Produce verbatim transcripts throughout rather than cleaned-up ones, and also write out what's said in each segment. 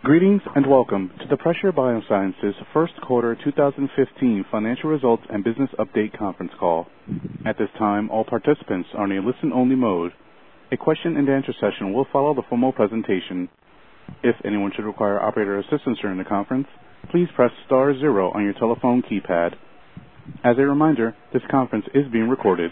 Greetings and welcome to the Pressure Biosciences First Quarter twenty fifteen Financial Results and Business Update Conference Call. At this time, all participants are in a listen-only mode. A question-and-answer session will follow the formal presentation. If anyone should require operator assistance during the conference, please press star zero on your telephone keypad. As a reminder, this conference is being recorded.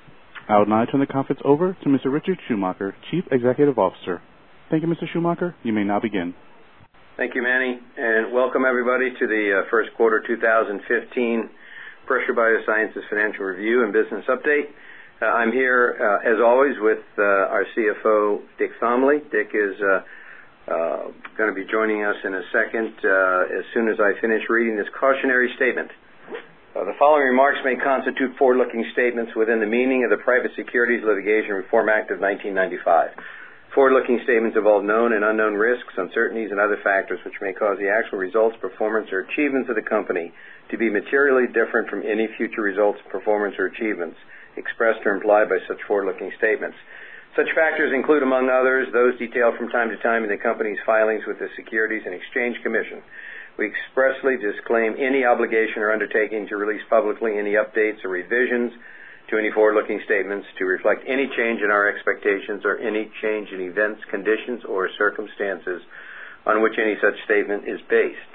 I would now turn the conference over to Mister Richard Schumacher, Chief Executive Officer. Thank you, Mister Schumacher. You may now begin. Thank you, Manny, and welcome everybody to the uh, first quarter two thousand fifteen Pressure Biosciences Financial Review and Business Update. Uh, I'm here, uh, as always, with uh, our C F O, Dick Thomley. Dick is uh, uh, going to be joining us in a second uh, as soon as I finish reading this cautionary statement. Uh, the following remarks may constitute forward-looking statements within the meaning of the Private Securities Litigation Reform Act of nineteen ninety-five. Forward-looking statements involve known and unknown risks, uncertainties, and other factors which may cause the actual results, performance, or achievements of the company to be materially different from any future results, performance, or achievements expressed or implied by such forward-looking statements. Such factors include, among others, those detailed from time to time in the company's filings with the Securities and Exchange Commission. We expressly disclaim any obligation or undertaking to release publicly any updates or revisions to any forward-looking statements to reflect any change in our expectations or any change in events, conditions, or circumstances on which any such statement is based.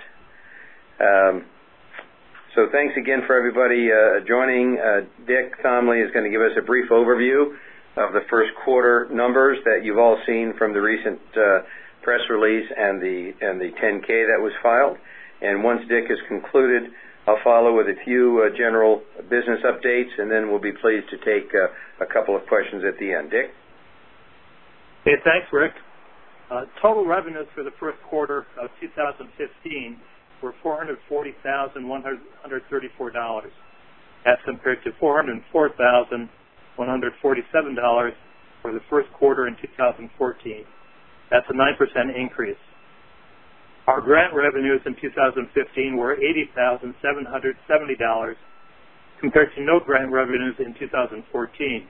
Um, so thanks again for everybody uh, joining. Uh, Dick Thomley is going to give us a brief overview of the first quarter numbers that you've all seen from the recent uh, press release and the and the ten K that was filed. And once Dick has concluded, I'll follow with a few uh, general business updates, and then we'll be pleased to take uh, a couple of questions at the end. Dick? Hey, thanks, Rick. Uh, total revenues for the first quarter of two thousand fifteen were four hundred forty thousand one hundred thirty-four dollars, as compared to four hundred four thousand one hundred forty-seven dollars for the first quarter in two thousand fourteen. That's a nine percent increase. Our grant revenues in two thousand fifteen were eighty thousand seven hundred seventy dollars, compared to no grant revenues in two thousand fourteen.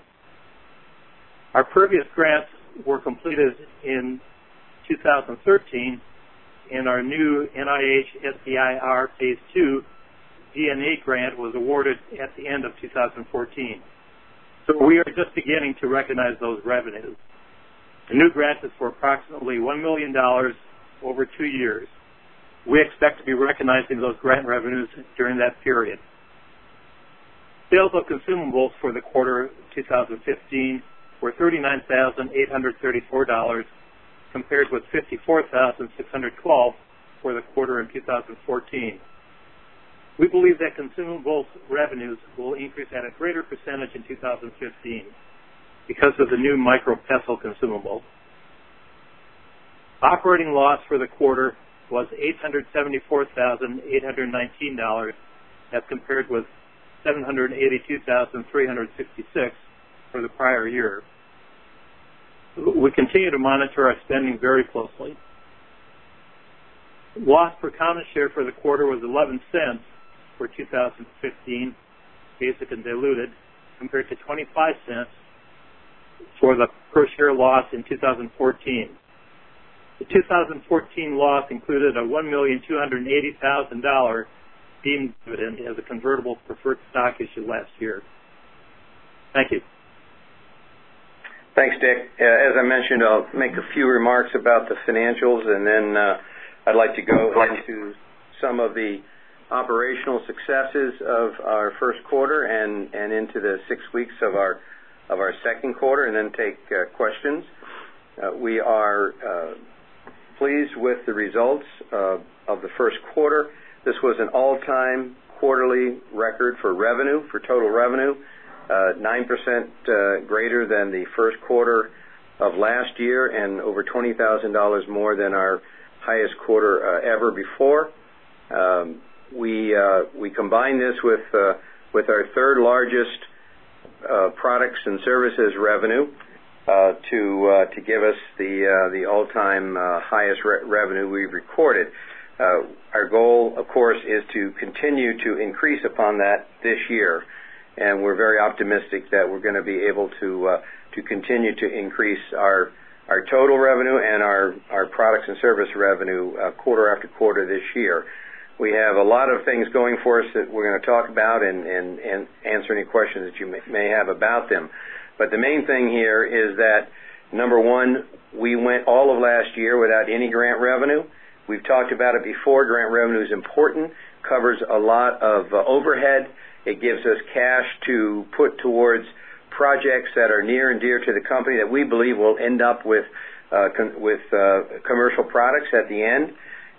Our previous grants were completed in two thousand thirteen, and our new N I H S B I R Phase two D N A grant was awarded at the end of two thousand fourteen. So we are just beginning to recognize those revenues. The new grant is for approximately one million dollars over two years. We expect to be recognizing those grant revenues during that period. Sales of consumables for the quarter two thousand fifteen were thirty-nine thousand eight hundred thirty-four dollars, compared with fifty-four thousand six hundred twelve dollars for the quarter in two thousand fourteen. We believe that consumables revenues will increase at a greater percentage in two thousand fifteen because of the new micropestle consumable. Operating loss for the quarter was eight hundred seventy-four thousand eight hundred nineteen dollars, as compared with seven hundred eighty-two thousand three hundred sixty-six dollars for the prior year. We continue to monitor our spending very closely. Loss per common share for the quarter was eleven cents for two thousand fifteen, basic and diluted, compared to twenty-five cents for the per share loss in two thousand fourteen. The two thousand fourteen loss included a one million two hundred eighty thousand dollars deemed dividend as a convertible preferred stock issue last year. Thank you. Thanks, Dick. Uh, as I mentioned, I'll make a few remarks about the financials, and then uh, I'd like to go into some of the operational successes of our first quarter and, and into the six weeks of our of our second quarter, and then take uh, questions. Uh, we are uh, pleased with the results uh, of the first quarter. This was an all-time quarterly record for revenue, for total revenue, uh, nine percent uh, greater than the first quarter of last year, and over twenty thousand dollars more than our highest quarter uh, ever before. Um, we uh, we combine this with uh, with our third largest uh, products and services revenue uh, to uh, to give us the uh, the all-time uh, highest re- revenue we've recorded. Uh, our goal, of course, is to continue to increase upon that this year, and we're very optimistic that we're going to be able to uh, to continue to increase our our total revenue and our, our products and service revenue uh, quarter after quarter this year. We have a lot of things going for us that we're going to talk about and, and, and answer any questions that you may, may have about them. But the main thing here is that, number one, we went all of last year without any grant revenue. We've talked about it before. Grant revenue is important, covers a lot of uh, overhead. It gives us cash to put towards projects that are near and dear to the company that we believe will end up with uh, con- with uh, commercial products at the end.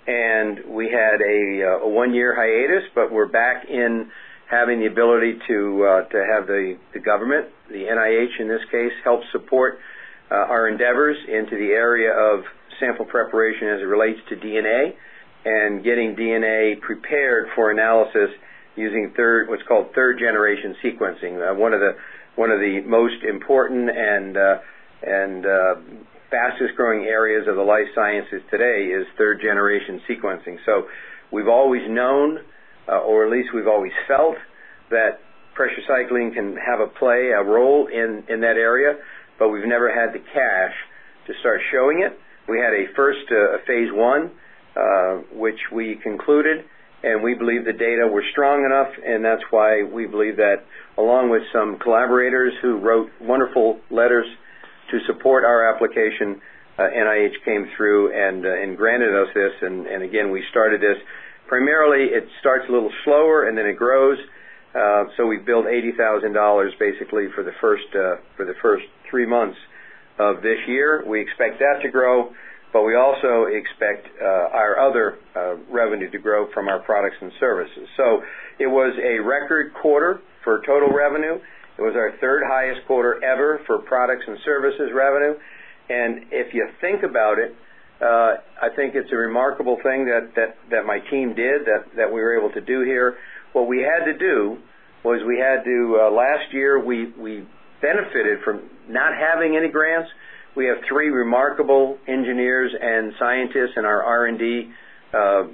And we had a, uh, a one-year hiatus, but we're back in having the ability to uh, to have the, the government, the N I H in this case, help support uh, our endeavors into the area of sample preparation as it relates to D N A and getting D N A prepared for analysis using third, what's called third-generation sequencing. Uh, one of the one of the most important and uh, and uh, fastest-growing areas of the life sciences today is third-generation sequencing. So we've always known, uh, or at least we've always felt, that pressure cycling can have a play, a role in, in that area, but we've never had the cash to start showing it. We had a first uh, phase one, uh, which we concluded, and we believe the data were strong enough, and that's why we believe that, along with some collaborators who wrote wonderful letters to support our application, uh, N I H came through and, uh, and granted us this, and, and again, we started this. Primarily, it starts a little slower, and then it grows, uh, so we billed eighty thousand dollars basically for the first uh, for the first three months of this year. We expect that to grow, but we also expect uh, our other uh, revenue to grow from our products and services. So it was a record quarter for total revenue. It was our third highest quarter ever for products and services revenue. And if you think about it, uh, I think it's a remarkable thing that, that, that my team did, that, that we were able to do here. What we had to do was we had to, uh, last year we, we benefited from not having any grants. We have three remarkable engineers and scientists in our R and D uh,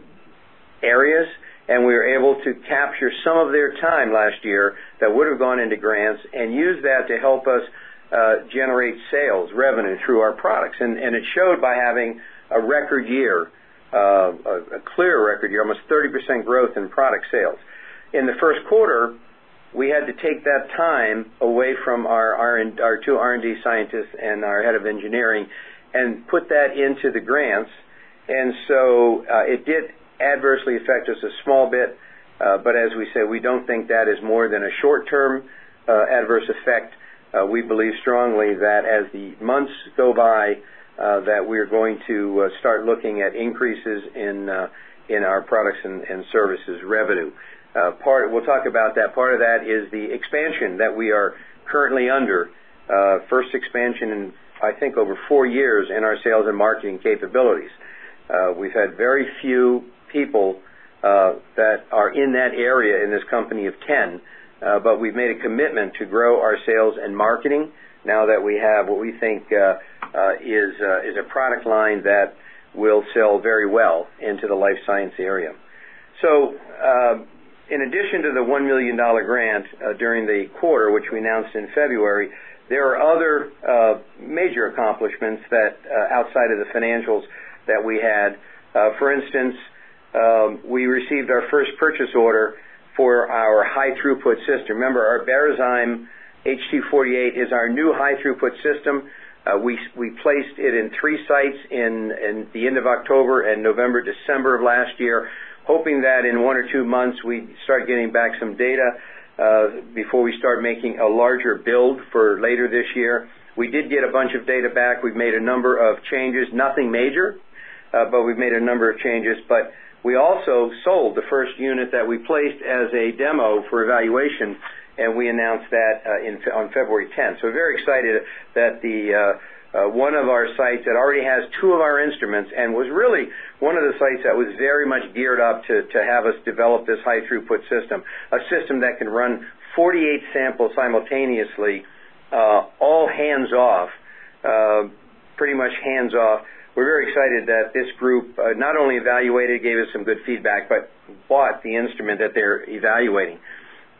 areas, and we were able to capture some of their time last year that would have gone into grants and use that to help us uh, generate sales revenue through our products. And, and it showed by having a record year, uh, a, a clear record year, almost thirty percent growth in product sales. In the first quarter, we had to take that time away from our, our, our two R and D scientists and our head of engineering and put that into the grants. And so uh, it did adversely affect us a small bit, uh, but as we say, we don't think that is more than a short-term uh, adverse effect. Uh, we believe strongly that as the months go by, uh, that we're going to uh, start looking at increases in uh, in our products and, and services revenue. Uh, part we'll talk about that. Part of that is the expansion that we are currently under. Uh, first expansion in I think over four years in our sales and marketing capabilities. Uh, we've had very few people uh, that are in that area in this company of ten, uh, but we've made a commitment to grow our sales and marketing now that we have what we think uh, uh, is uh, is a product line that will sell very well into the life science area. So, uh, in addition to the one million dollars grant uh, during the quarter, which we announced in February, there are other uh, major accomplishments that uh, outside of the financials that we had. Uh, for instance, um, we received our first purchase order for our high throughput system. Remember, our Barazyme H T forty-eight is our new high throughput system. Uh, we we placed it in three sites in, in the end of October and November, December of last year, hoping that in one or two months we start getting back some data uh, before we start making a larger build for later this year. We did get a bunch of data back. We've made a number of changes, nothing major, uh, but we've made a number of changes. But we also sold the first unit that we placed as a demo for evaluation, and we announced that uh, in, on February tenth. So we're very excited that the uh, Uh, one of our sites that already has two of our instruments and was really one of the sites that was very much geared up to, to have us develop this high throughput system, a system that can run forty-eight samples simultaneously, uh, all hands off, uh, pretty much hands off. We're very excited that this group uh, not only evaluated, gave us some good feedback, but bought the instrument that they're evaluating.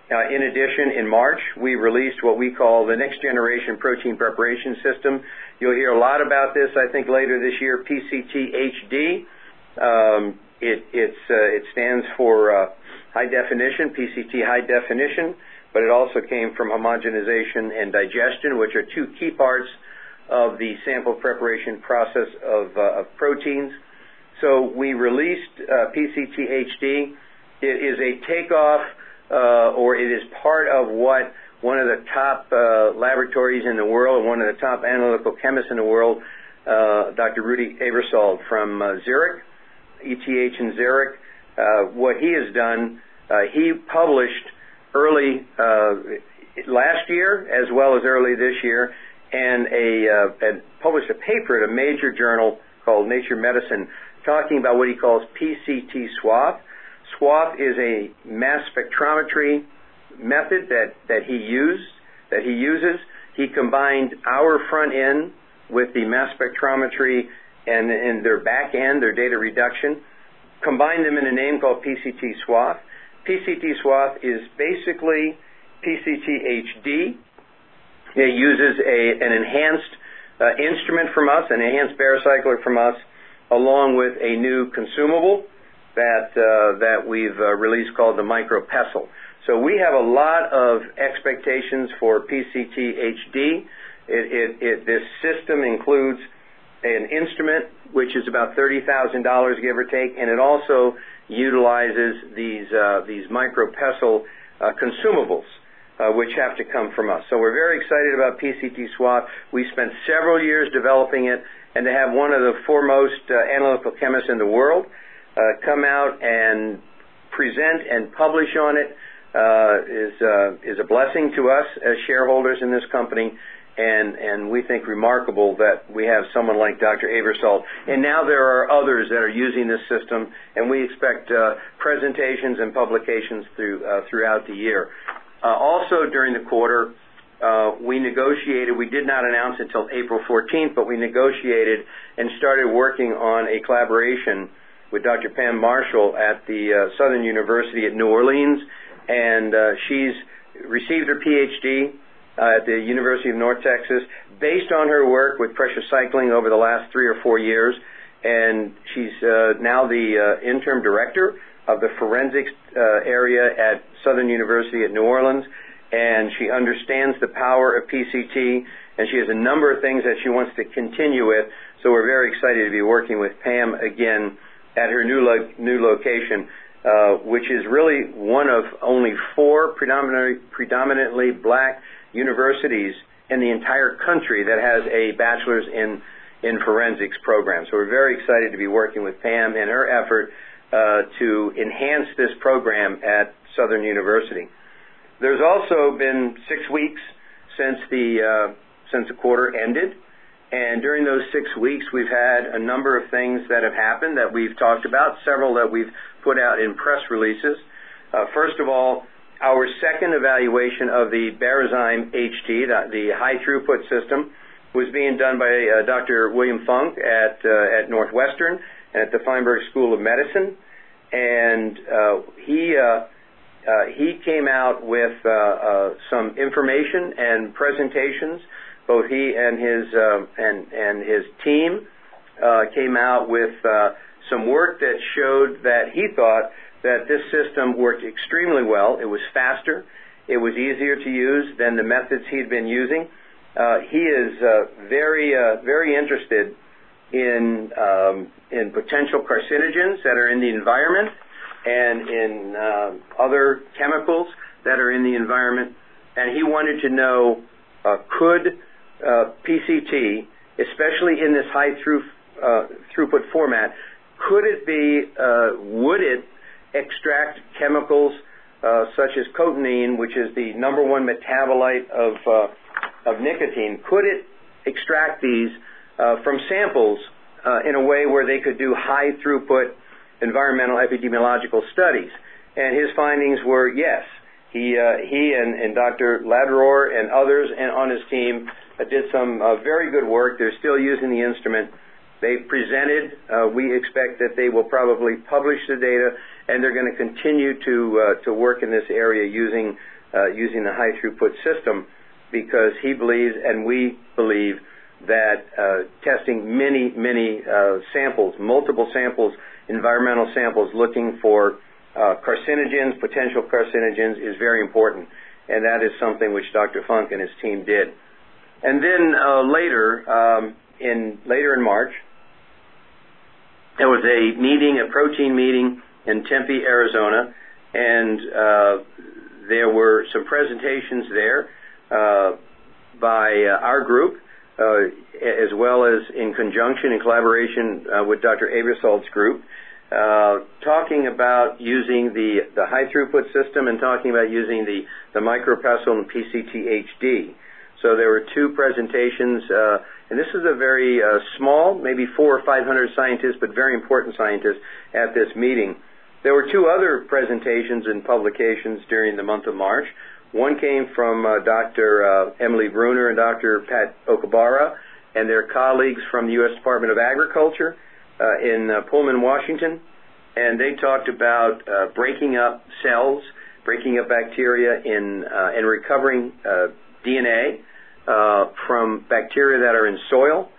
Uh, in addition, in March, we released what we call the Next Generation Protein Preparation System. You'll hear a lot about this, I think, later this year, P C T H D. Um, it, it's, uh, it stands for uh, high definition, P C T high definition, but it also came from homogenization and digestion, which are two key parts of the sample preparation process of, uh, of proteins. So we released uh, P C T H D. It is a takeoff, uh, or it is part of what one of the top uh, laboratories in the world, one of the top analytical chemists in the world, uh, Doctor Rudy Aebersold from uh, Zurich, E T H in Zurich, uh, what he has done, uh, he published early uh, last year as well as early this year, and a uh, and published a paper at a major journal called Nature Medicine, talking about what he calls P C T SWAP. SWAP is a mass spectrometry method that, that he used, that he uses. He combined our front end with the mass spectrometry and, and their back end, their data reduction, combined them in a name called P C T SWAP. P C T SWAP is basically P C T H D. It uses a, an enhanced uh, instrument from us, an enhanced barocycler from us, along with a new consumable that uh, that we've uh, released called the MicroPestle. So we have a lot of expectations for P C T H D. It, it, it, this system includes an instrument which is about thirty thousand dollars, give or take, and it also utilizes these uh, these MicroPestle uh, consumables, uh, which have to come from us. So we're very excited about P C T SWAP. We spent several years developing it, and to have one of the foremost uh, analytical chemists in the world uh, come out and present and publish on it uh, is uh, is a blessing to us as shareholders in this company. And, and we think remarkable that we have someone like Doctor Aebersold. And now there are others that are using this system, and we expect uh, presentations and publications through, uh, throughout the year. Uh, also during the quarter, uh, we negotiated, we did not announce until April fourteenth, but we negotiated and started working on a collaboration with Doctor Pam Marshall at the uh, Southern University at New Orleans, and uh, she's received her P H D Uh, at the University of North Texas, based on her work with pressure cycling over the last three or four years. And she's uh, now the uh, interim director of the forensics uh, area at Southern University at New Orleans. And she understands the power of P C T, and she has a number of things that she wants to continue with. So we're very excited to be working with Pam again at her new lo- new location, uh, which is really one of only four predominantly predominantly black universities in the entire country that has a bachelor's in in forensics program. So we're very excited to be working with Pam and her effort uh, to enhance this program at Southern University. There's also been six weeks since the uh, since the quarter ended, and during those six weeks we've had a number of things that have happened that we've talked about, several that we've put out in press releases. Uh, first of all, our second evaluation of the Barozyme H T, the, the high-throughput system, was being done by uh, Doctor William Funk at uh, at Northwestern and at the Feinberg School of Medicine, and uh, he uh, uh, he came out with uh, uh, some information and presentations. Both he and his uh, and and his team uh, came out with uh, some work that showed that he thought that this system worked extremely well. It was faster. It was easier to use than the methods he'd been using. Uh, he is uh, very, uh, very interested in um, in potential carcinogens that are in the environment and in uh, other chemicals that are in the environment. And he wanted to know, uh, could uh, P C T, especially in this high through, uh, throughput format, could it be, uh, would it extract chemicals uh, such as cotinine, which is the number one metabolite of uh, of nicotine? Could it extract these uh, from samples uh, in a way where they could do high throughput environmental epidemiological studies? And his findings were yes. He uh, he and, and Doctor Ladror and others and on his team uh, did some uh, very good work. They're still using the instrument. They presented. Uh, we expect that they will probably publish the data, and they're going to continue to uh, to work in this area using uh, using the high throughput system, because he believes, and we believe, that uh, testing many, many uh, samples, multiple samples, environmental samples, looking for uh, carcinogens, potential carcinogens, is very important. And that is something which Doctor Funk and his team did. And then uh, later, um, in later in March, there was a meeting, a protein meeting in Tempe, Arizona, and uh, there were some presentations there uh, by uh, our group, uh, as well as in conjunction, in collaboration uh, with Doctor Aebersold's group, uh, talking about using the, the high throughput system and talking about using the, the MicroPestle and P C T H D. So there were two presentations, uh, and this is a very uh, small, maybe four or five hundred scientists, but very important scientists at this meeting. There were two other presentations and publications during the month of March. One came from uh, Doctor Uh, Emily Bruner and Doctor Pat Okabara and their colleagues from the U S Department of Agriculture uh, in uh, Pullman, Washington, and they talked about uh, breaking up cells, breaking up bacteria in uh, and recovering uh, D N A uh, from bacteria that are in soil.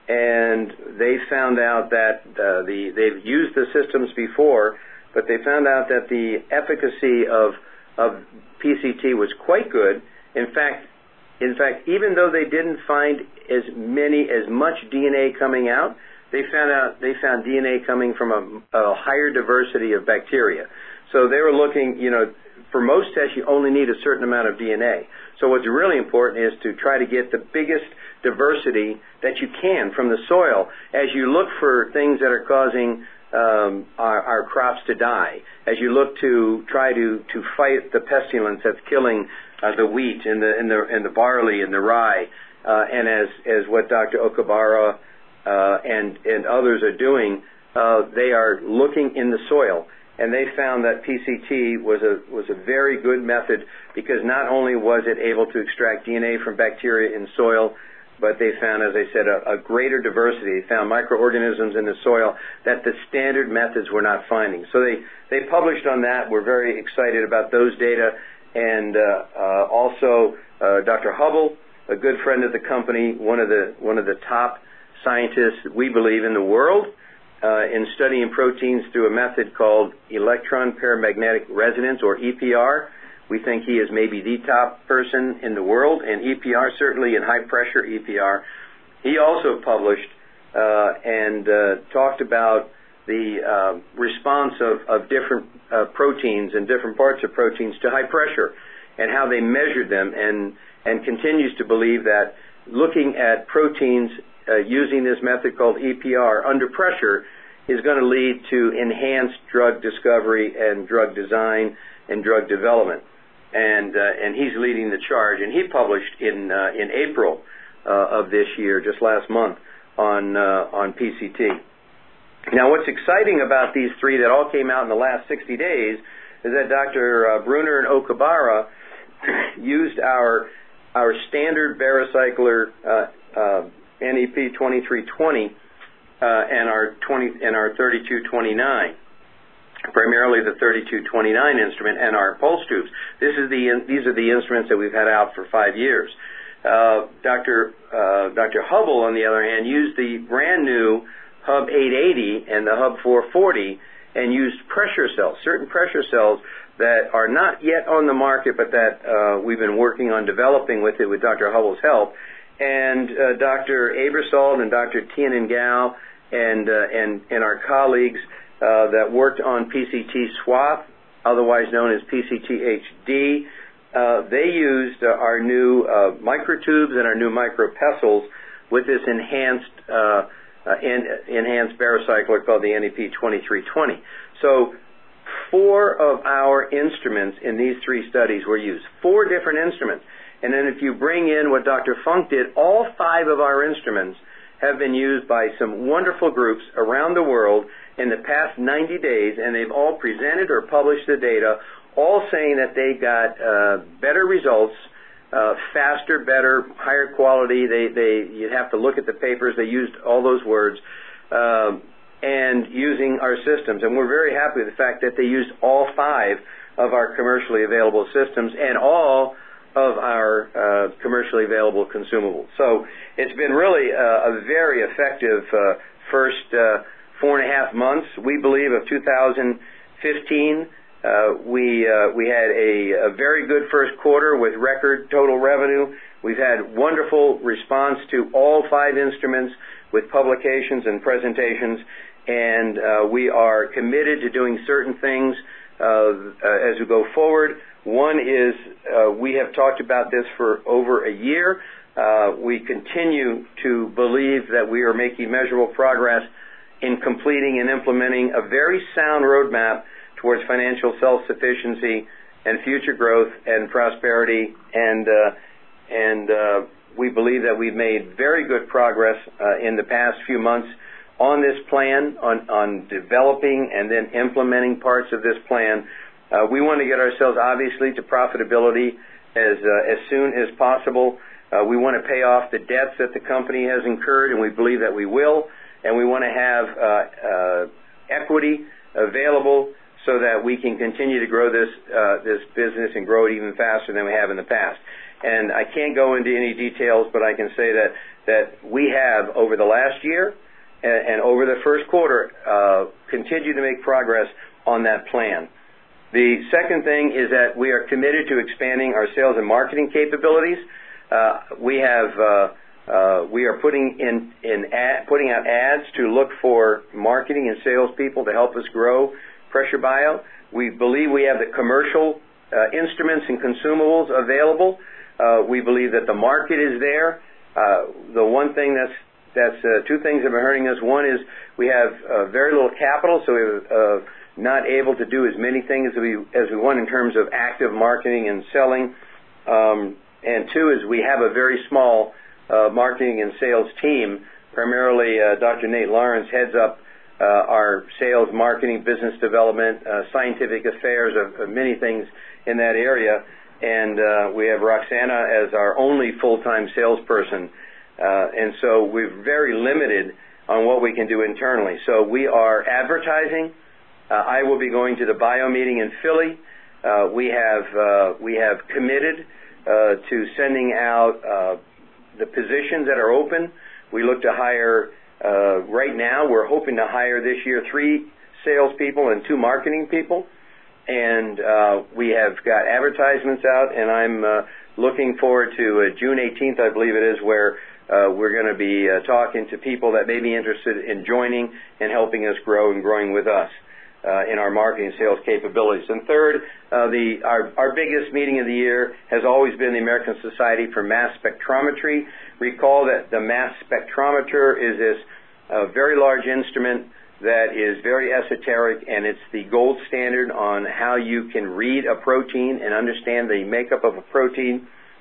And they found out that uh, the they've used the systems before, but they found out that the efficacy of of P C T was quite good. In fact, in fact, even though they didn't find as many, as much D N A coming out, they found out they found D N A coming from a, a higher diversity of bacteria. So they were looking, you know, for most tests you only need a certain amount of D N A. So what's really important is to try to get the biggest diversity that you can from the soil as you look for things that are causing um, our, our crops to die, as you look to try to, to fight the pestilence that's killing uh, the wheat and the, and, the, and the barley and the rye, uh, and as, as what Doctor Okabara uh, and, and others are doing, uh, they are looking in the soil. And they found that P C T was a was a very good method, because not only was it able to extract D N A from bacteria in soil, but they found, as I said, a, a greater diversity. They found microorganisms in the soil that the standard methods were not finding. So they, they published on that. We're very excited about those data. And uh, uh, also uh, Doctor Hubble, a good friend of the company, one of the one of the top scientists, we believe, in the world, Uh, in studying proteins through a method called electron paramagnetic resonance, or E P R. We think he is maybe the top person in the world in E P R, certainly in high pressure E P R. He also published uh, and uh, talked about the uh, response of, of different uh, proteins and different parts of proteins to high pressure, and how they measured them, and, and continues to believe that looking at proteins Uh, using this method called E P R under pressure is going to lead to enhanced drug discovery and drug design and drug development. And uh, and he's leading the charge. And he published in uh, in April uh, of this year, just last month, on uh, on P C T. Now, what's exciting about these three that all came out in the last sixty days is that Doctor Uh, Bruner and Okabara used our our standard Varicycler uh, uh, N E P twenty-three twenty uh, and our twenty and our thirty-two twenty-nine, primarily the thirty-two twenty-nine instrument and our pulse tubes. This is the these are the instruments that we've had out for five years. Uh, Doctor Uh, Doctor Hubble, on the other hand, used the brand new Hub eight eighty and the Hub four forty, and used pressure cells, certain pressure cells that are not yet on the market, but that uh, we've been working on developing with it with Doctor Hubble's help. And uh, Doctor Aebersold and Doctor Tianan Gao and, uh, and, and our colleagues uh, that worked on P C T SWAP, otherwise known as P C T H D, uh, they used uh, our new uh, microtubes and our new micropestles with this enhanced uh, uh, en- enhanced Varicycler called the N E P twenty-three twenty. So four of our instruments in these three studies were used, four different instruments. And then if you bring in what Doctor Funk did, all five of our instruments have been used by some wonderful groups around the world in the past ninety days, and they've all presented or published the data, all saying that they got uh, better results, uh, faster, better, higher quality. They, they, you'd have to look at the papers. They used all those words, um, and using our systems. And we're very happy with the fact that they used all five of our commercially available systems and all of our uh, commercially available consumables. So it's been really a, a very effective uh, first uh, four and a half months, we believe, of two thousand fifteen. Uh, we uh, we had a, a very good first quarter with record total revenue. We've had wonderful response to all five instruments with publications and presentations, and uh, we are committed to doing certain things uh, uh, as we go forward. One is uh, we have talked about this for over a year. Uh, we continue to believe that we are making measurable progress in completing and implementing a very sound roadmap towards financial self-sufficiency and future growth and prosperity. And uh, and uh, we believe that we've made very good progress uh, in the past few months on this plan, on, on developing and then implementing parts of this plan. Uh, we want to get ourselves, obviously, to profitability as uh, as soon as possible. Uh, we want to pay off the debts that the company has incurred, and we believe that we will. And we want to have uh, uh, equity available so that we can continue to grow this uh, this business and grow it even faster than we have in the past. And I can't go into any details, but I can say that that we have, over the last year and, and over the first quarter, uh, continued to make progress on that plan. The second thing is that we are committed to expanding our sales and marketing capabilities. Uh, we have uh, uh, we are putting in in ad, putting out ads to look for marketing and salespeople to help us grow Pressure Bio. We believe we have the commercial uh, instruments and consumables available. Uh, we believe that the market is there. Uh, the one thing that's that's uh, two things that are hurting us. One is we have uh, very little capital, so we're uh, not able to do as many things as we as we want in terms of active marketing and selling. Um, and two is we have a very small uh, marketing and sales team. Primarily, uh, Doctor Nate Lawrence heads up uh, our sales, marketing, business development, uh, scientific affairs, of, of many things in that area. And uh, we have Roxana as our only full-time salesperson. Uh, and so we're very limited on what we can do internally. So we are advertising. Uh, I will be going to the Bio meeting in Philly. Uh, we have uh, we have committed uh, to sending out uh, the positions that are open. We look to hire uh, right now. We're hoping to hire this year three salespeople and two marketing people, and uh, we have got advertisements out. And I'm uh, looking forward to uh, June eighteenth, I believe it is, where uh, we're going to be uh, talking to people that may be interested in joining and helping us grow and growing with us Uh, in our marketing and sales capabilities. And third, uh, the our, our biggest meeting of the year has always been the American Society for Mass Spectrometry. Recall that the mass spectrometer is this uh, very large instrument that is very esoteric, and it's the gold standard on how you can read a protein and understand the makeup of a protein.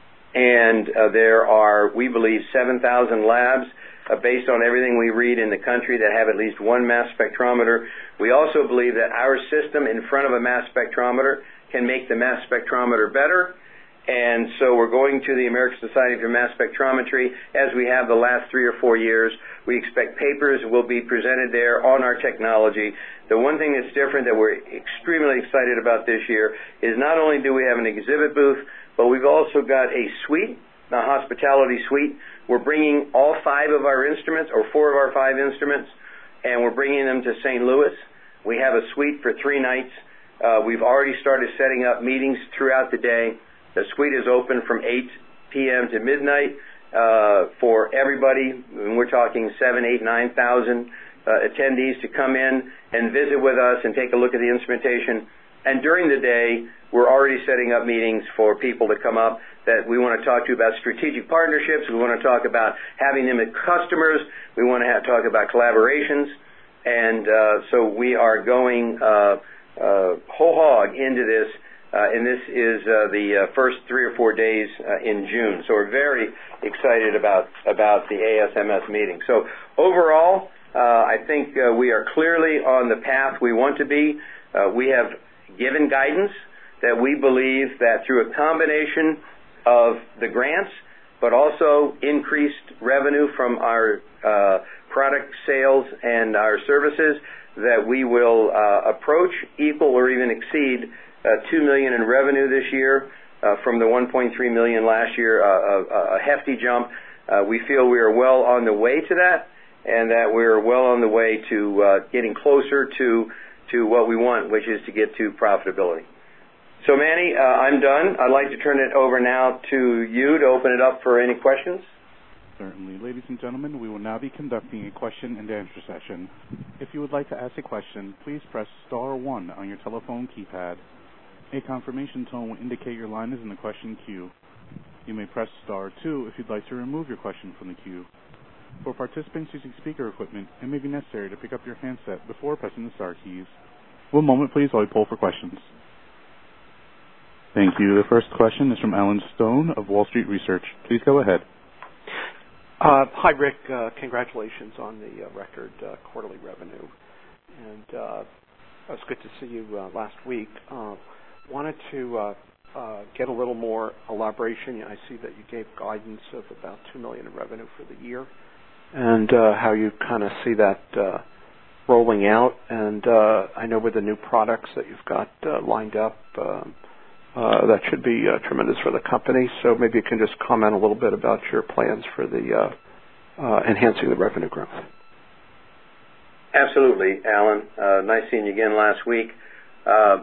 And uh, there are, we believe, seven thousand labs Uh, based on everything we read in the country that have at least one mass spectrometer. We also believe that our system in front of a mass spectrometer can make the mass spectrometer better. And so we're going to the American Society for Mass Spectrometry as we have the last three or four years. We expect papers will be presented there on our technology. The one thing that's different that we're extremely excited about this year is not only do we have an exhibit booth, but we've also got a suite, a hospitality suite. We're bringing all five of our instruments, or four of our five instruments, and we're bringing them to Saint Louis. We have a suite for three nights. Uh, we've already started setting up meetings throughout the day. The suite is open from eight p.m. to midnight uh, for everybody. And we're talking seven, eight, nine thousand uh, attendees to come in and visit with us and take a look at the instrumentation. And during the day, we're already setting up meetings for people to come up that we want to talk to about strategic partnerships. We want to talk about having them as customers. We want to have, talk about collaborations. And uh, so we are going uh, uh, whole hog into this. Uh, and this is uh, the uh, first three or four days uh, in June. So we're very excited about, about the A S M S meeting. So overall, uh, I think uh, we are clearly on the path we want to be. Uh, we have given guidance that we believe that through a combination of the grants, but also increased revenue from our uh, product sales and our services, that we will uh, approach, equal, or even exceed uh, two million dollars in revenue this year uh, from the one point three million dollars last year, uh, a, a hefty jump. Uh, we feel we are well on the way to that, and that we're well on the way to uh, getting closer to to what we want, which is to get to profitability. So, Manny, uh, I'm done. I'd like to turn it over now to you to open it up for any questions. Certainly. Ladies and gentlemen, we will now be conducting a question and answer session. If you would like to ask a question, please press star one on your telephone keypad. A confirmation tone will indicate your line is in the question queue. You may press star two if you'd like to remove your question from the queue. For participants using speaker equipment, it may be necessary to pick up your handset before pressing the star keys. One moment, please, while we poll for questions. Thank you. The first question is from Alan Stone of Wall Street Research. Please go ahead. Uh, hi, Rick. Uh, congratulations on the uh, record uh, quarterly revenue. And uh, it was good to see you uh, last week. Uh, wanted to uh, uh, get a little more elaboration. I see that you gave guidance of about two million dollars in revenue for the year, and uh, how you kind of see that uh, rolling out. And uh, I know with the new products that you've got uh, lined up, um, Uh, that should be uh, tremendous for the company. So maybe you can just comment a little bit about your plans for the uh, uh, enhancing the revenue growth. Absolutely, Alan. Uh, nice seeing you again last week. Uh,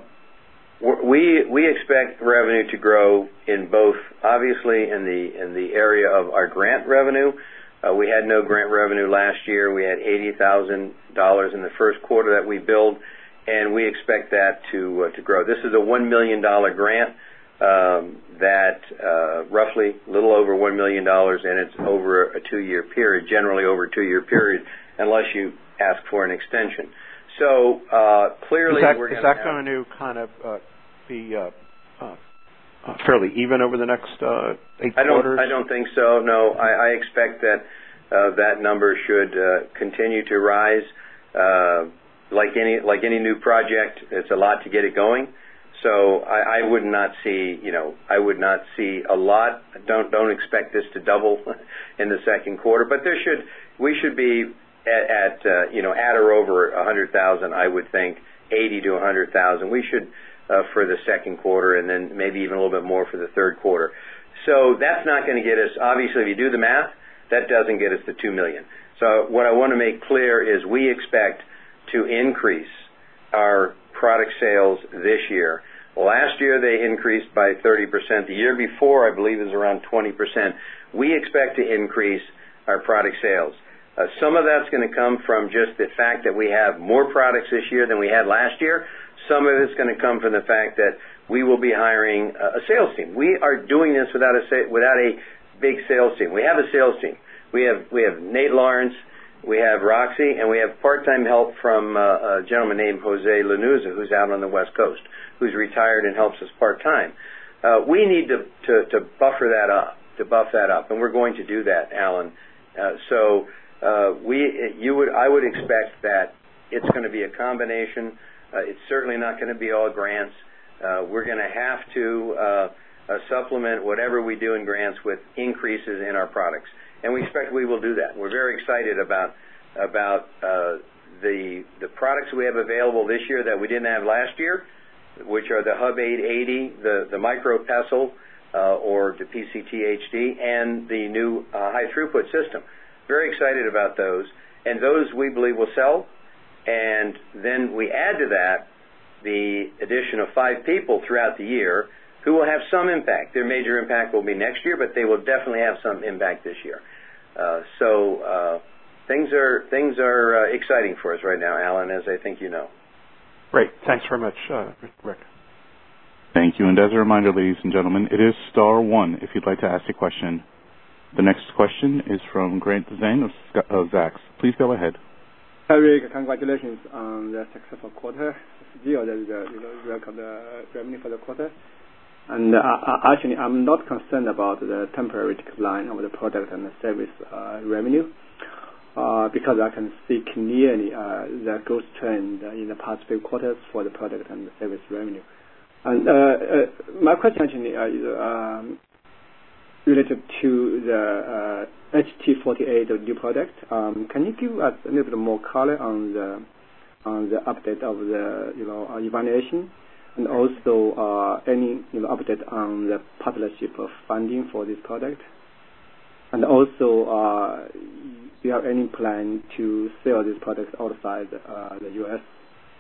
we we expect revenue to grow in both, obviously, in the in the area of our grant revenue. Uh, we had no grant revenue last year. We had eighty thousand dollars in the first quarter that we billed, and we expect that to uh, to grow. This is a one million dollars grant um, that uh, roughly a little over one million dollars, and it's over a two-year period, generally over a two-year period, unless you ask for an extension. So uh, clearly, is that, we're is that going to kind of uh, be uh, uh, uh, fairly even over the next uh, eight I don't, quarters? I don't think so. No, I, I expect that uh, that number should uh, continue to rise. Uh, Like any like any new project, it's a lot to get it going. So I, I would not see, you know, I would not see a lot. Don't don't expect this to double in the second quarter, but there should we should be at, at uh, you know at or over a hundred thousand. I would think eighty to a hundred thousand. We should uh, for the second quarter, and then maybe even a little bit more for the third quarter. So that's not going to get us. Obviously, if you do the math, that doesn't get us to two million. So what I want to make clear is we expect to increase our product sales this year. Last year they increased by thirty percent. The year before, I believe, is around twenty percent. We expect to increase our product sales. Uh, some of that's going to come from just the fact that we have more products this year than we had last year. Some of it's going to come from the fact that we will be hiring a sales team. We are doing this without a without a big sales team. We have a sales team. We have we have Nate Lawrence, we have Roxy, and we have part-time help from uh, a gentleman named Jose Lanuza, who's out on the West Coast, who's retired and helps us part-time. Uh, we need to, to, to buffer that up, to buff that up, and we're going to do that, Alan. Uh, so uh, we, you would, I would expect that it's going to be a combination. Uh, it's certainly not going to be all grants. Uh, we're going to have to uh, uh, supplement whatever we do in grants with increases in our products. And we expect we will do that. We're very excited about about uh, the the products we have available this year that we didn't have last year, which are the Hub eight eighty, the the Micro Pestle, uh, or the P C T H D, and the new uh, high throughput system. Very excited about those, and those we believe will sell. And then we add to that the addition of five people throughout the year who will have some impact. Their major impact will be next year, but they will definitely have some impact this year. Uh, so uh, things are things are uh, exciting for us right now, Alan, as I think you know. Great. Thanks very much, uh, Rick. Thank you. And as a reminder, ladies and gentlemen, it is star one if you'd like to ask a question. The next question is from Grant Zhang of, of Zacks. Please go ahead. Hi, Rick. Congratulations on the successful quarter. Still, there is a you know, record uh, revenue for the quarter. And uh, actually, I'm not concerned about the temporary decline of the product and the service uh, revenue uh, because I can see clearly uh, the growth trend in the past few quarters for the product and the service revenue. And uh, uh, my question actually uh, is um, related to the uh, H T forty-eight new product. Um, can you give us a little bit more color on the on the update of the you know evaluation? And also, uh, any you know, update on the partnership of funding for this product? And also, uh, do you have any plan to sell these products outside uh, the U S?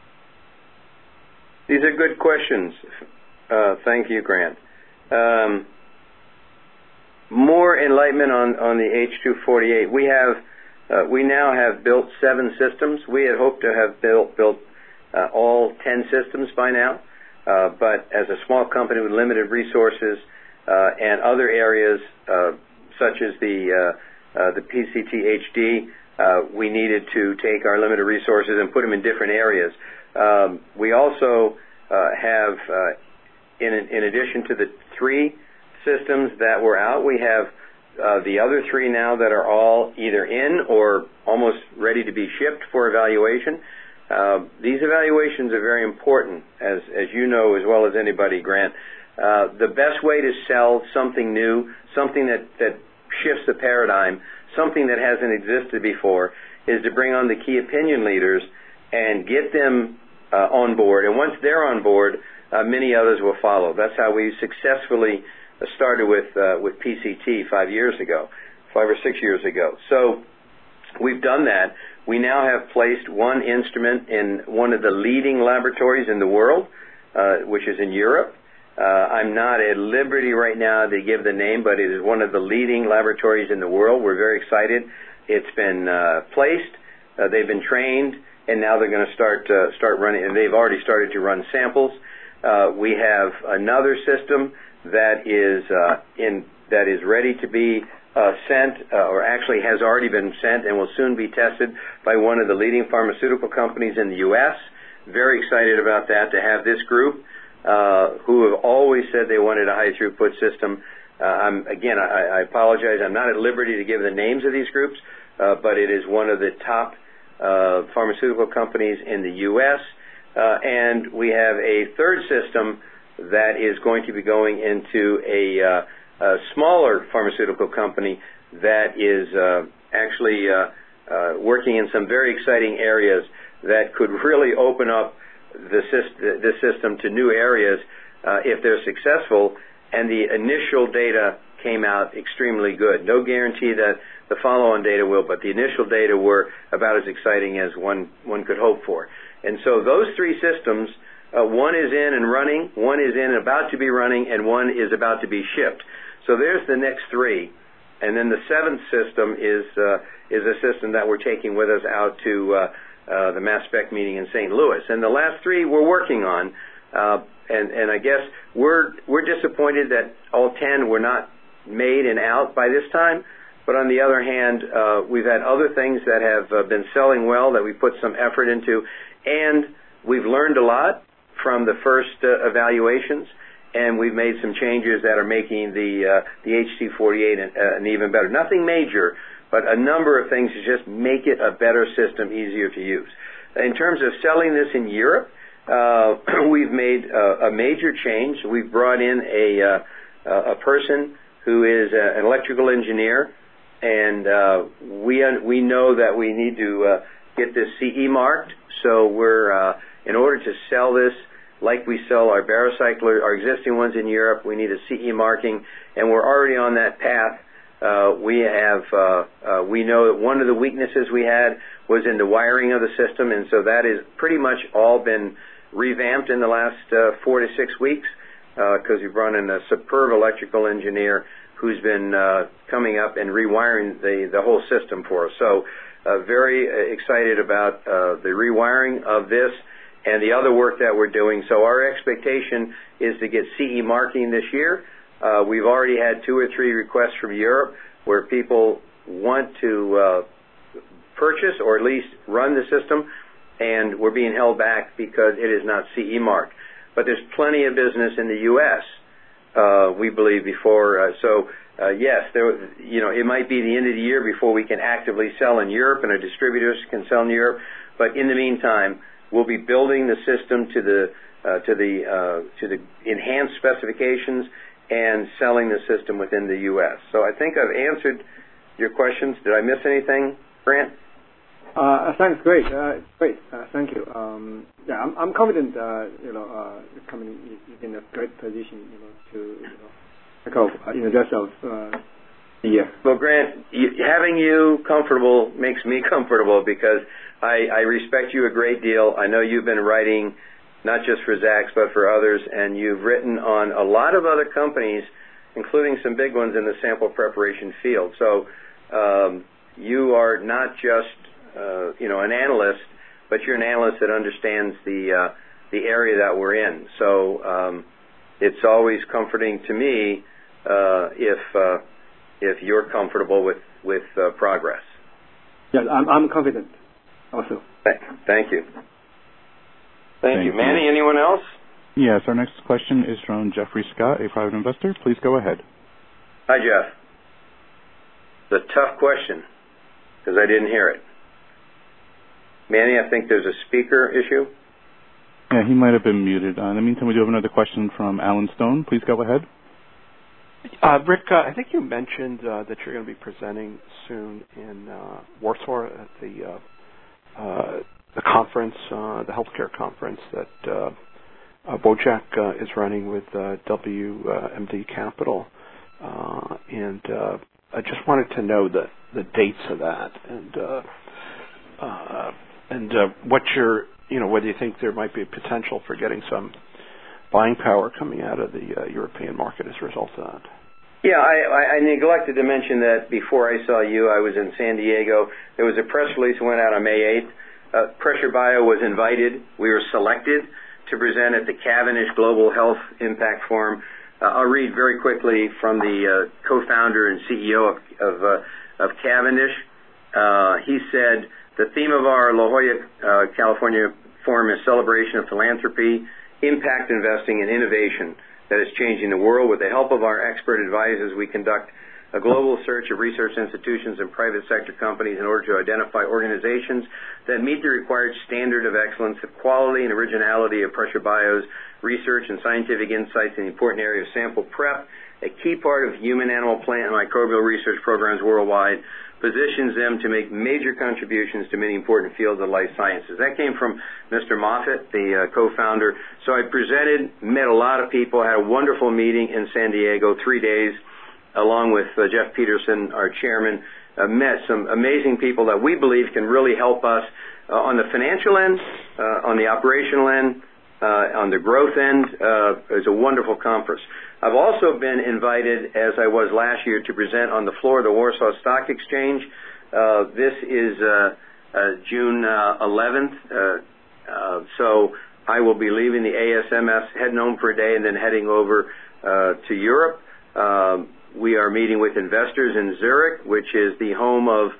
These are good questions. Uh, thank you, Grant. Um, more enlightenment on, on the H two forty-eight. We have, uh, we now have built seven systems. We had hoped to have built built uh, all ten systems by now, uh, but as a small company with limited resources uh, and other areas uh, such as the uh, uh, the P C T H D, uh, we needed to take our limited resources and put them in different areas. Um, we also uh, have, uh, in in addition to the three systems that were out, we have uh, the other three now that are all either in or almost ready to be shipped for evaluation. Uh, these evaluations are very important, as as you know as well as anybody, Grant. Uh, the best way to sell something new, something that, that shifts the paradigm, something that hasn't existed before, is to bring on the key opinion leaders and get them uh, on board. And once they're on board, uh, many others will follow. That's how we successfully started with uh, with P C T five years ago, five or six years ago. So we've done that. We now have placed one instrument in one of the leading laboratories in the world, uh, which is in Europe. Uh, I'm not at liberty right now to give the name, but it is one of the leading laboratories in the world. We're very excited. It's been uh, placed. Uh, they've been trained, and now they're going to start uh, start running. And they've already started to run samples. Uh, we have another system that is uh, in that is ready to be uh, sent, uh, or actually has already been sent, and will soon be tested by one of the leading pharmaceutical companies in the U S Very excited about that, to have this group. Uh, who have always said they wanted a high throughput system. Uh, I'm, again, I, I apologize. I'm not at liberty to give the names of these groups, uh, but it is one of the top uh, pharmaceutical companies in the U S Uh, and we have a third system that is going to be going into a, uh, a smaller pharmaceutical company that is uh, actually uh, uh, working in some very exciting areas that could really open up the system, the system to new areas uh, if they're successful, and the initial data came out extremely good. No guarantee that the follow-on data will, but the initial data were about as exciting as one, one could hope for. And so those three systems, uh, one is in and running, one is in and about to be running, and one is about to be shipped. So there's the next three. And then the seventh system is uh, is a system that we're taking with us out to uh, Uh, the mass spec meeting in Saint Louis. And the last three we're working on, uh, and, and I guess we're we're disappointed that all ten were not made and out by this time. But on the other hand, uh, we've had other things that have uh, been selling well that we put some effort into, and we've learned a lot from the first uh, evaluations, and we've made some changes that are making the uh, the H two forty-eight an, uh, an even better. Nothing major, but a number of things to just make it a better system, easier to use. In terms of selling this in Europe, uh, we've made uh, a major change. We've brought in a uh, a person who is uh, an electrical engineer, and uh, we un- we know that we need to uh, get this C E marked. So we're uh, in order to sell this like we sell our Baracycler, our existing ones in Europe, we need a C E marking, and we're already on that path. Uh, we have, uh, uh, we know that one of the weaknesses we had was in the wiring of the system, and so that has pretty much all been revamped in the last uh, four to six weeks because uh, we've brought in a superb electrical engineer who's been uh, coming up and rewiring the, the whole system for us. So uh, very excited about uh, the rewiring of this and the other work that we're doing. So our expectation is to get C E marking this year. Uh, we've already had two or three requests from Europe where people want to uh, purchase or at least run the system, and we're being held back because it is not C E marked. But there's plenty of business in the U S, uh, we believe, before. Uh, so, uh, yes, there, you know, it might be the end of the year before we can actively sell in Europe and our distributors can sell in Europe. But in the meantime, we'll be building the system to the uh, to the uh, to the enhanced specifications and selling the system within the U S So I think I've answered your questions. Did I miss anything, Grant? Uh, thanks. Great. Uh, great. Uh, thank you. Um, yeah, I'm, I'm confident. Uh, you know, uh, the company is in a great position. You know, to you know, take off uh, in the rest of uh, the year. Well, Grant, you, having you comfortable makes me comfortable because I, I respect you a great deal. I know you've been writing not just for Zacks but for others, and you've written on a lot of other companies, including some big ones in the sample preparation field. So um, you are not just uh, you know an analyst, but you're an analyst that understands the uh, the area that we're in. So um, it's always comforting to me uh, if uh, if you're comfortable with with uh, progress. Yes, I'm, I'm confident. Also, thank you. Thank, Thank you. you. Manny, anyone else? Yes, our next question is from Jeffrey Scott, a private investor. Please go ahead. Hi, Jeff. It's a tough question because I didn't hear it. Manny, I think there's a speaker issue. Yeah, he might have been muted. Uh, in the meantime, we do have another question from Alan Stone. Please go ahead. Uh, Rick, uh, I think you mentioned uh, that you're going to be presenting soon in uh, Warsaw at the uh, uh, the conference, uh, the healthcare conference that uh, uh, Bojack uh, is running with uh, W M D Capital, uh, and uh, I just wanted to know the, the dates of that and uh, uh, and uh, what your you know whether you think there might be potential for getting some buying power coming out of the uh, European market as a result of that. Yeah, I, I neglected to mention that before I saw you, I was in San Diego. There was a press release that went out on May eighth. Uh, Pressure Bio was invited. We were selected to present at the Cavendish Global Health Impact Forum. Uh, I'll read very quickly from the uh, co-founder and C E O of, of, uh, of Cavendish. Uh, he said, the theme of our La Jolla, uh, California Forum is celebration of philanthropy, impact investing, and innovation that is changing the world. With the help of our expert advisors, we conduct a global search of research institutions and private sector companies in order to identify organizations that meet the required standard of excellence, the quality and originality of Pressure Bio's research and scientific insights in the important area of sample prep, a key part of human, animal, plant, and microbial research programs worldwide, positions them to make major contributions to many important fields of life sciences. That came from Mister Moffitt, the uh, co-founder. So I presented, met a lot of people, had a wonderful meeting in San Diego, three days, along with uh, Jeff Peterson, our chairman, uh, met some amazing people that we believe can really help us uh, on the financial end, uh, on the operational end, uh, on the growth end. Uh, it's a wonderful conference. I've also been invited, as I was last year, to present on the floor of the Warsaw Stock Exchange. Uh, this is uh, uh, June uh, eleventh, uh, uh, so I will be leaving the A S M S, heading home for a day, and then heading over uh, to Europe. Um, we are meeting with investors in Zurich, which is the home of,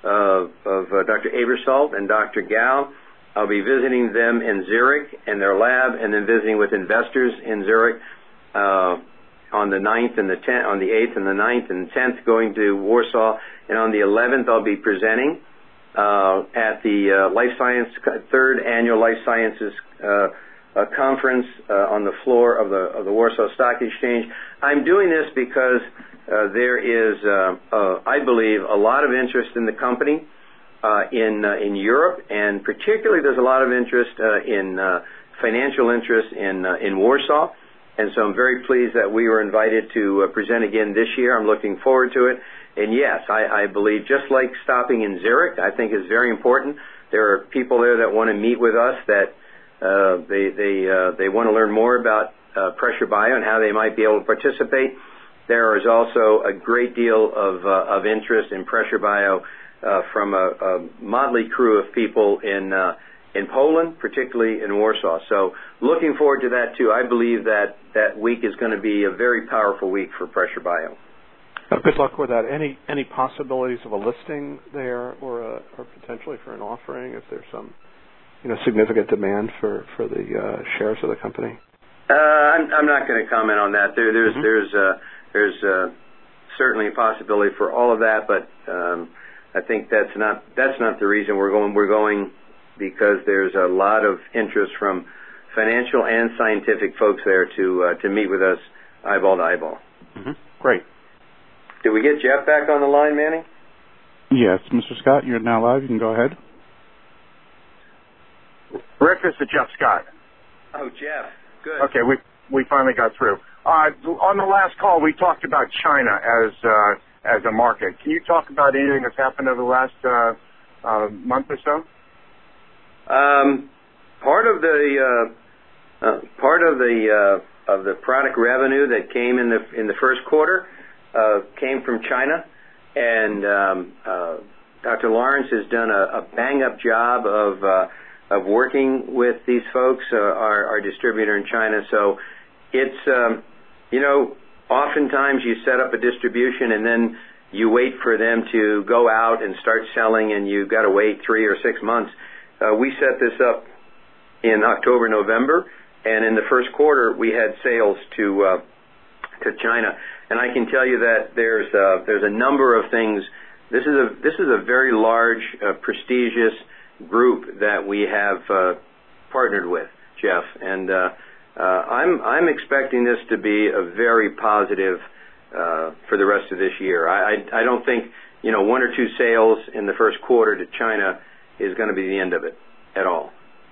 uh, of uh, Doctor Aebersold and Doctor Gao. I'll be visiting them in Zurich and their lab, and then visiting with investors in Zurich uh, on the ninth and the tenth, on the eighth and the ninth and tenth, going to Warsaw, and on the eleventh I'll be presenting uh, at the uh, Life Science third annual Life Sciences uh, uh, conference uh, on the floor of the of the Warsaw Stock Exchange. I'm doing this because uh, there is, uh, uh, I believe, a lot of interest in the company uh, in uh, in Europe, and particularly there's a lot of interest uh, in uh, financial interest in uh, in Warsaw. And so I'm very pleased that we were invited to uh, present again this year. I'm looking forward to it. And yes, I, I believe just like stopping in Zurich, I think is very important. There are people there that want to meet with us, that uh, they they uh, they want to learn more about uh, Pressure Bio and how they might be able to participate. There is also a great deal of uh, of interest in Pressure Bio uh, from a, a motley crew of people in uh, in Poland, particularly in Warsaw. So looking forward to that too. I believe that that week is going to be a very powerful week for Pressure Bio. Uh, good luck with that. Any any possibilities of a listing there, or a, or potentially for an offering if there's some you know significant demand for for the uh, shares of the company? Uh, I'm, I'm not going to comment on that. There, there's mm-hmm. there's uh, there's uh, certainly a possibility for all of that, but um, I think that's not that's not the reason we're going. We're going because there's a lot of interest from financial and scientific folks there to uh, to meet with us eyeball to eyeball. Mm-hmm. Great. Did we get Jeff back on the line, Manny? Yes, Mister Scott, you're now live. You can go ahead. Rick, this is Jeff Scott. Oh, Jeff. Good. Okay, we we finally got through. Uh, on the last call, we talked about China as uh, as a market. Can you talk about anything that's happened over the last uh, uh, month or so? Um, part of the uh, uh, part of the uh, of the product revenue that came in the in the first quarter uh, came from China, and um, uh, Doctor Lawrence has done a, a bang-up job of uh, of working with these folks, uh, our, our distributor in China. So it's um, you know, oftentimes you set up a distribution and then you wait for them to go out and start selling, and you've got to wait three or six months. Uh, we set this up in October, November, and in the first quarter we had sales to uh, to China. And I can tell you that there's uh, there's a number of things. This is a this is a very large, uh, prestigious group that we have uh, partnered with, Jeff, and uh, uh, I'm I'm expecting this to be a very positive uh, for the rest of this year. I, I I don't think you know one or two sales in the first quarter to China is going to be the end of it at all.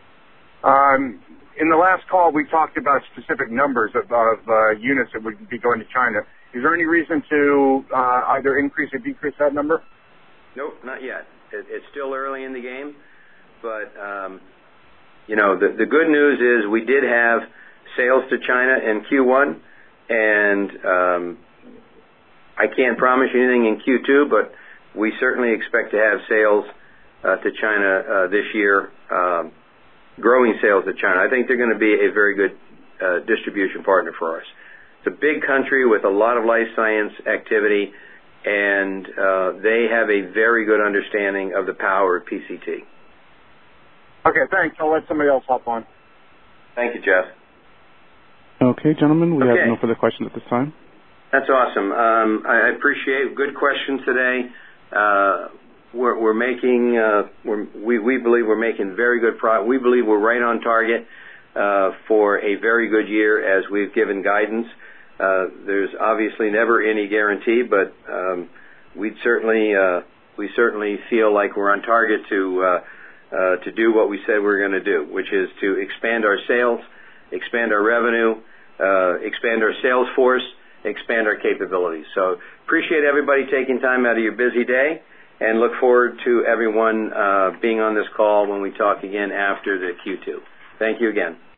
Um, in the last call, we talked about specific numbers of, of uh, units that would be going to China. Is there any reason to uh, either increase or decrease that number? Nope, not yet. It, it's still early in the game, but um, you know the the good news is we did have sales to China in Q one, and um, I can't promise you anything in Q two, but we certainly expect to have sales uh, to China uh, this year, um, growing sales to China. I think they're going to be a very good uh, distribution partner for us. It's a big country with a lot of life science activity, and uh, they have a very good understanding of the power of P C T. Okay, thanks. I'll let somebody else hop on. Thank you, Jeff. Okay, gentlemen, we okay. have no further questions at this time. That's awesome. Um, I appreciate good questions today. Uh, we're, we're making, uh, we're, we, we believe we're making very good progress. We believe we're right on target uh, for a very good year as we've given guidance. Uh, there's obviously never any guarantee, but um, we'd certainly uh, we certainly feel like we're on target to uh, uh, to do what we said we we're going to do, which is to expand our sales, expand our revenue, uh, expand our sales force, expand our capabilities. So appreciate everybody taking time out of your busy day, and look forward to everyone uh, being on this call when we talk again after the Q two. Thank you again.